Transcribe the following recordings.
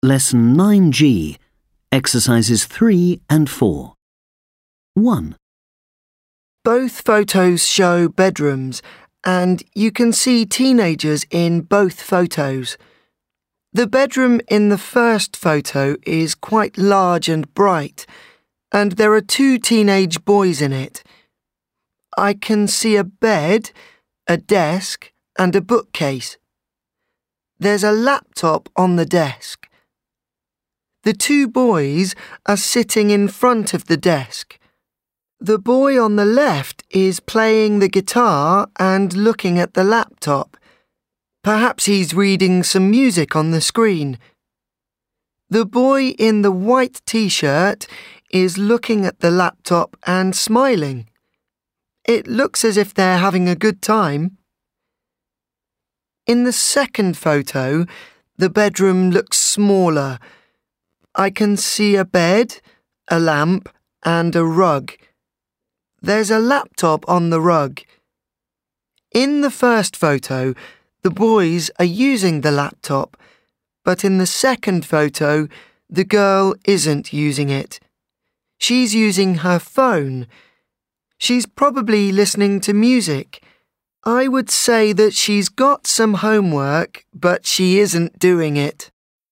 Lesson 9G, Exercises 3 and 4. 1. Both photos show bedrooms, and you can see teenagers in both photos. The bedroom in the first photo is quite large and bright, and there are 2 teenage boys in it. I can see a bed, a desk, and a bookcase. There's a laptop on the desk. The 2 boys are sitting in front of the desk. The boy on the left is playing the guitar and looking at the laptop. Perhaps he's reading some music on the screen. The boy in the white t-shirt is looking at the laptop and smiling. It looks as if they're having a good time. In the second photo, the bedroom looks smaller. I can see a bed, a lamp, and a rug. There's a laptop on the rug. In the first photo, the boys are using the laptop, but in the second photo, the girl isn't using it. She's using her phone. She's probably listening to music. I would say that she's got some homework, but she isn't doing it.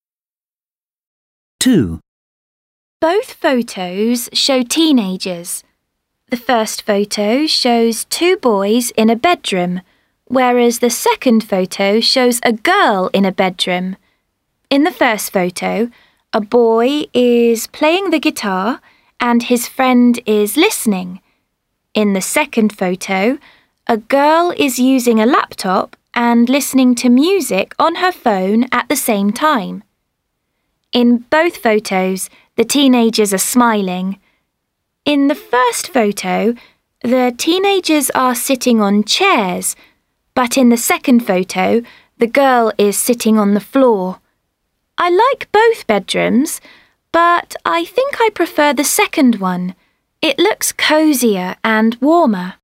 2. Both photos show teenagers. The first photo shows 2 boys in a bedroom, whereas the second photo shows a girl in a bedroom. In the first photo, a boy is playing the guitar and his friend is listening. In the second photo, a girl is using a laptop and listening to music on her phone at the same time. In both photos, the teenagers are smiling. In the first photo, the teenagers are sitting on chairs, but in the second photo, the girl is sitting on the floor. I like both bedrooms, but I think I prefer the second one. It looks cozier and warmer.